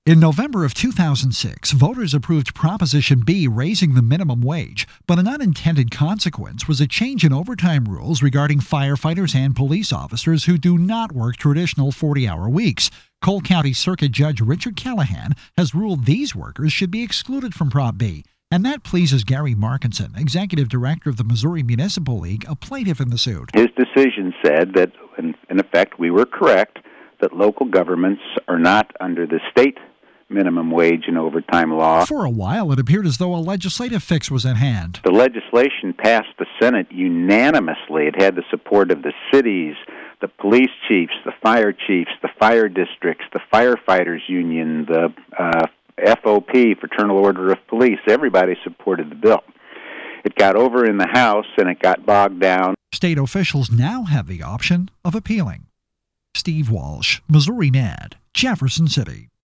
In November of 2006, voters approved Proposition B raising the minimum wage, but an unintended consequence was a change in overtime rules regarding firefighters and police officers who do not work traditional 40-hour weeks. Cole County Circuit Judge Richard Callahan has ruled these workers should be excluded from Prop B. And that pleases Gary Markinson, executive director of the Missouri Municipal League, a plaintiff in the suit. His decision said that, in effect, we were correct, that local governments are not under the state minimum wage and overtime law. For a while, it appeared as though a legislative fix was at hand. The legislation passed the Senate unanimously. It had the support of the cities, the police chiefs, the fire districts, the firefighters union, the FOP, Fraternal Order of Police. Everybody supported the bill. It got over in the House, and it got bogged down. State officials now have the option of appealing. Steve Walsh, Missouri NAD, Jefferson City.